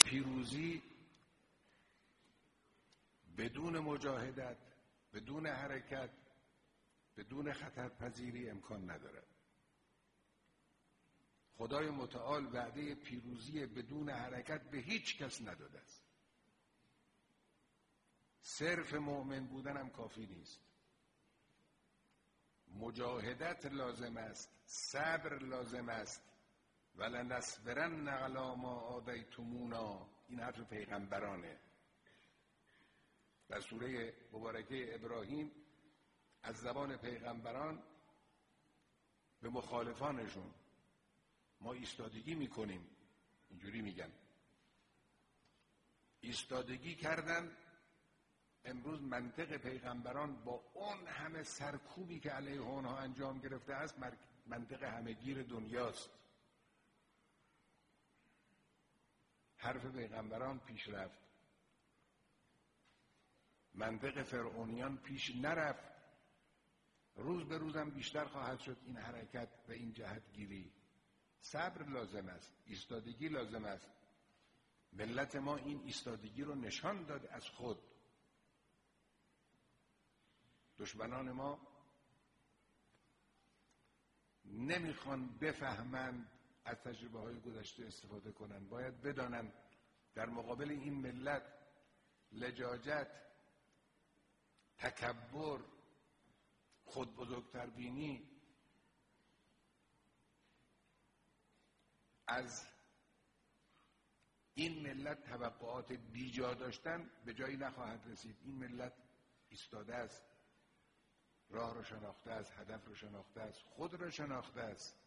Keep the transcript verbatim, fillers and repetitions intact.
پیروزی بدون مجاهدت، بدون حرکت، بدون خطرپذیری امکان ندارد. خدای متعال وعده پیروزی بدون حرکت به هیچ کس نداده است. صرف مؤمن بودن هم کافی نیست. مجاهدت لازم است، صبر لازم است. ولنصبرن علی ما آذیتمونا، این حرف پیغمبرانه. در سوره مبارکه ابراهیم از زبان پیغمبران به مخالفانشون ما ایستادگی میکنیم، اینجوری میگن، ایستادگی کردن. امروز منطق پیغمبران با اون همه سرکوبی که علیه اونها انجام گرفته است منطق همهگیر دنیاست. حرف پیغمبران پیش رفت، منطق فرعونیان پیش نرفت. روز به روزم بیشتر خواهد شد این حرکت و این جهتگیری. صبر لازم است، ایستادگی لازم است. ملت ما این ایستادگی رو نشان داده از خود. دشمنان ما نمیخوان بفهمند، از تجربه های گذشته استفاده کنن. باید بدانن در مقابل این ملت لجاجت، تکبر، خود بزرگتر بینی از این ملت توقعات بیجا داشتن به جایی نخواهد رسید. این ملت ایستاده است، راه رو شناخته است، هدف رو شناخته است، خود رو شناخته است.